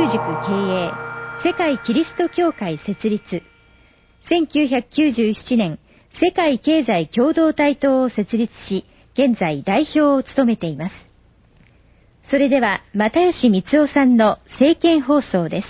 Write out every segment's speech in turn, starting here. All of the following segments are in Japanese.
旧塾経営、世界キリスト教会設立、1997年、世界経済共同体等を設立し、現在代表を務めています。それでは、又吉光雄さんの政見放送です。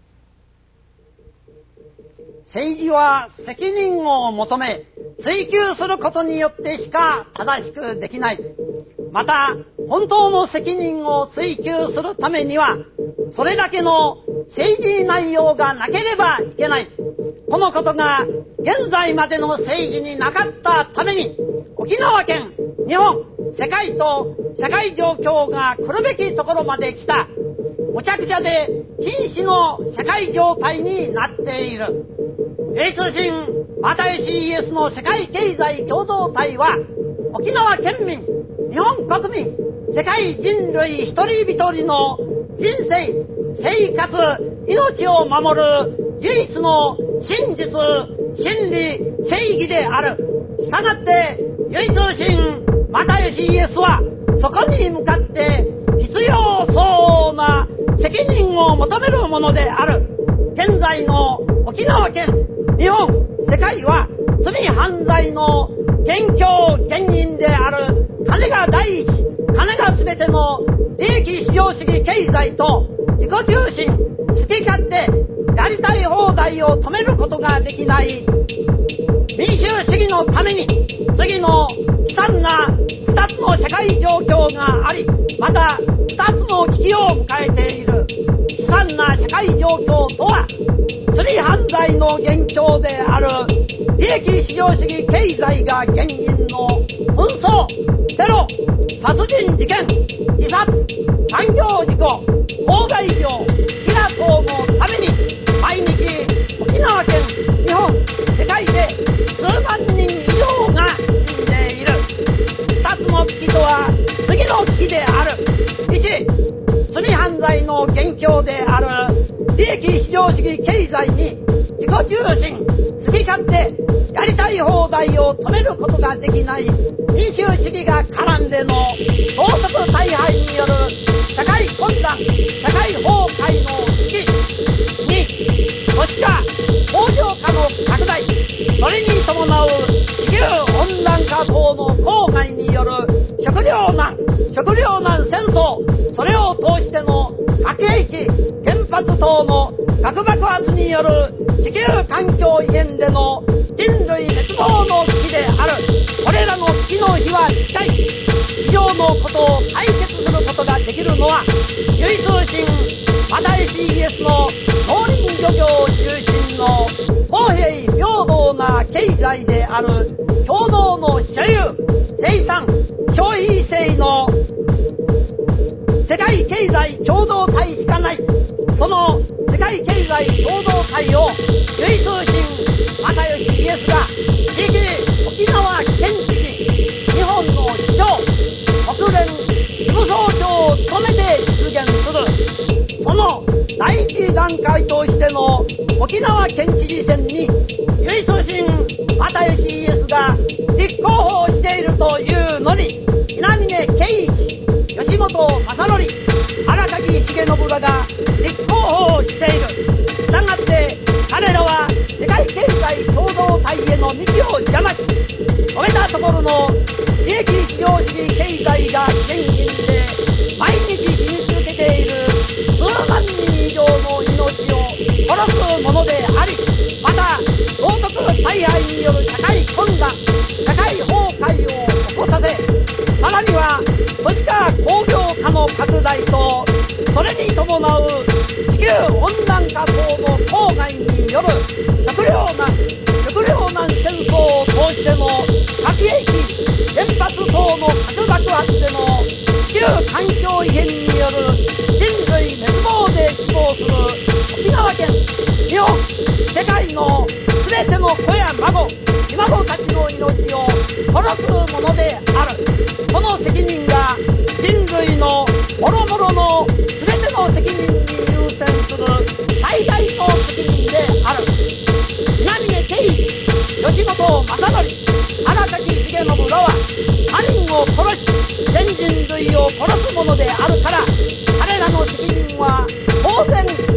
政治は責任を求め、追求することによってしか正しくできない。また、本当の責任を追求するためには、それだけの政治内容がなければいけない。このことが現在までの政治になかったために、沖縄県、日本、世界と社会状況が来るべきところまで来た。むちゃくちゃで瀕死の社会状態になっている。英通信又吉 ES の世界経済共同体は、沖縄県民、日本国民、世界人類一人一人の人生、生活、命を守る唯一の真実、真理、正義である。したがって、唯通信又吉 ES は、そこに向かって必要そうな責任を求めるものである。現在の沖縄県、日本、世界は罪犯罪の元凶原因である金が第一、金が全ての利益至上主義経済と自己中心、好き勝手、やりたい放題を止めることができない民主主義のために、次の悲惨な2つの社会状況があり、また2つの危機を迎えている。悲惨な社会状況とは、罪犯罪の元凶である利益至上主義経済が原因の紛争、テロ、殺人事件、自殺、産業事故、公害病、飢餓等のために、毎日沖縄県、日本、世界で数万人以上が死んでいる。二つの危機とは次の危機である。1、罪犯罪の元凶である利益至上主義経済に自己中心、好き勝手、やりたい放題を止めることができない民主主義が絡んでの盗賊大敗による社会混乱、社会崩壊の危機。2、都市化、工場化の拡大、それに伴う地球温暖化等の公害による食糧難戦争、それを通しての核兵器、原発等の核爆発による地球環境異変での人類滅亡の危機である。これらの危機の日は近い。以上のことを解決することができるのは、唯通信又吉 ES の農林漁業を中心の公平平等な経済である。共同の所有、生産、消費性の世界経済共同体しかない。その世界経済共同体を唯通信又吉 ES が地域沖縄県知事、日本の市長、国連事務総長を務めて実現する。その第一段階としての沖縄県知事選に唯通信又吉 ES が立候補しているというのに、稲峰圭一、吉本正則、荒垣重信らが立候補をしている。したがって彼らは世界経済共同体への道を邪魔し、止めたところの利益至上主義経済が原因で毎日死に続けている数万人以上の命を殺すものであり、また盗賊大敗による社会混乱、社会崩壊を起こさせ、さらには都市化工業化の拡大と、それに伴う地球温暖化等の公害による食糧難戦争を通しての核兵器、原発等の核爆発での地球環境異変による人類滅亡で死亡する沖縄県、日本、世界の全ての子や孫、ひ孫たちの命を殺すものである。この責任が人類のもろもろの全ての責任に優先する最大の責任である。稲峰圭一、吉本正則、荒垣重信らは他人を殺し全人類を殺すものであるから、彼らの責任は当然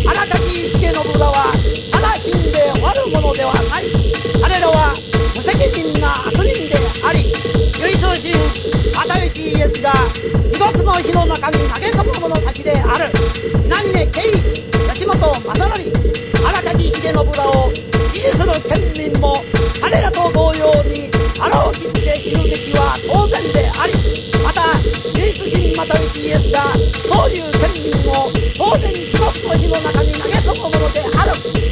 荒垣重信らはただ死んで終わるものではない。彼らは無責任な悪人であり、唯通信又吉イエスが地獄の火の中に投げ込む者たちである。南根圭一、吉本正則、荒垣重信らを支持する県民も彼らと同様に腹を切って死ぬべきは当然であり、また唯一神又吉イエスがそういう県民を当然地獄の火の中に投げ込むものである。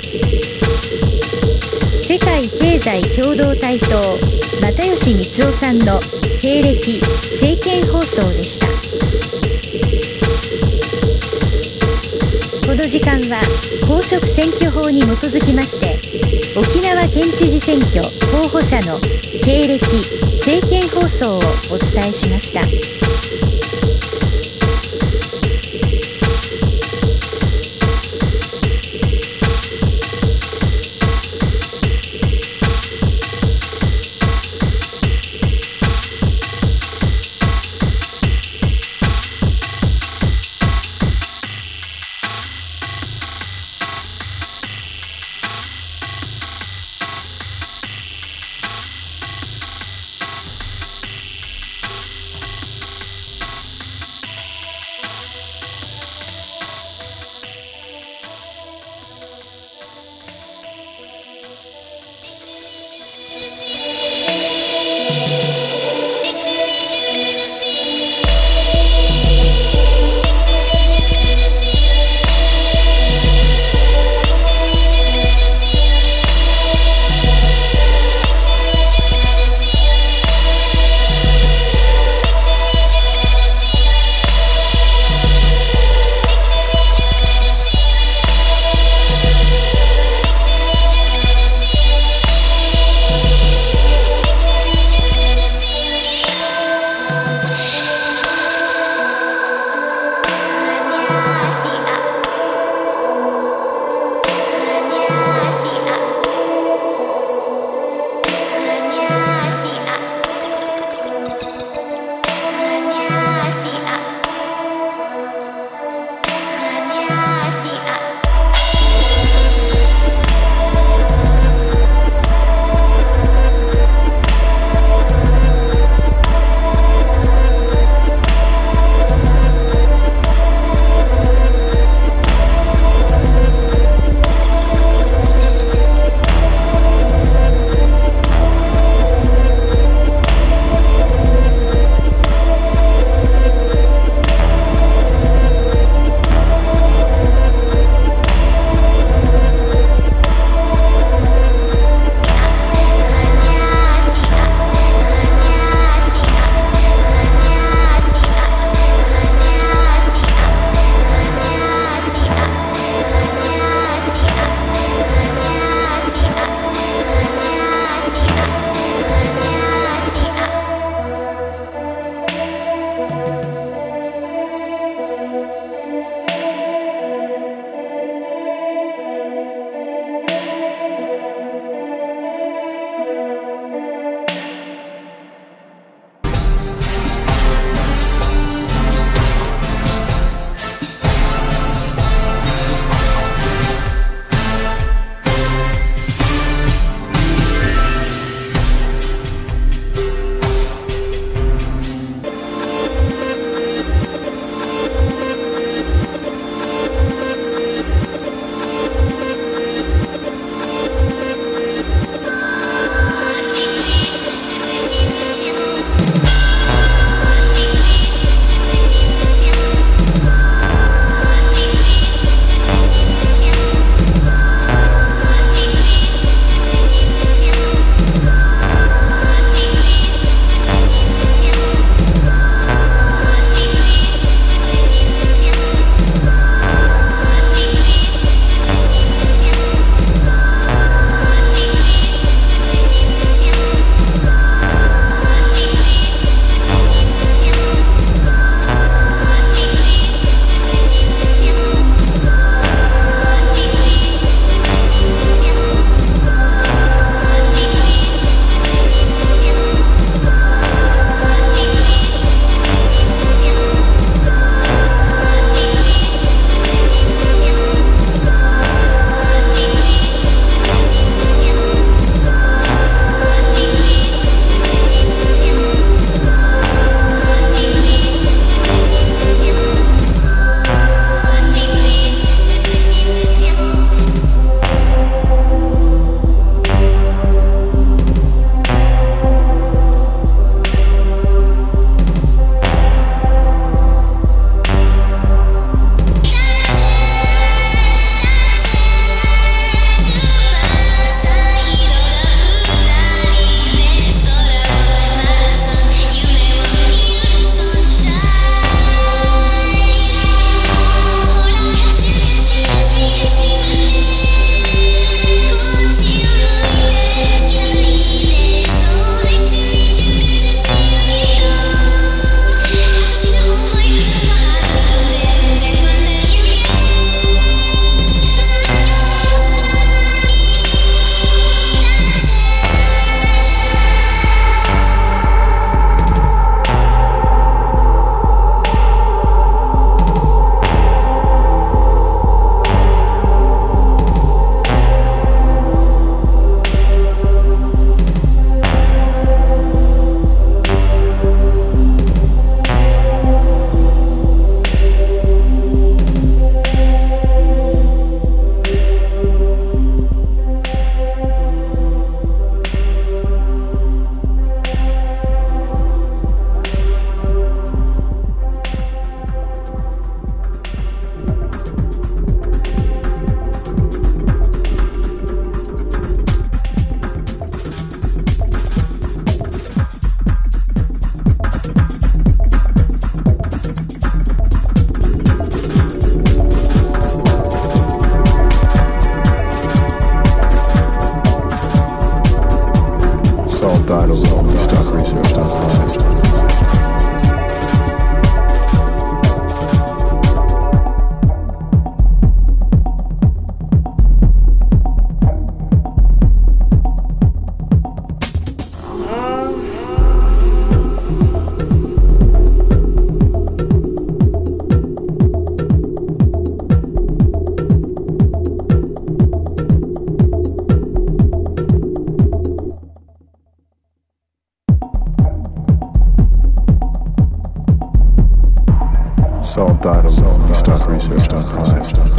世界経済共同体と又吉光雄さんの経歴政見放送でした。この時間は公職選挙法に基づきまして沖縄県知事選挙候補者の経歴政見放送をお伝えしました。 Dialogue.stockresearch.5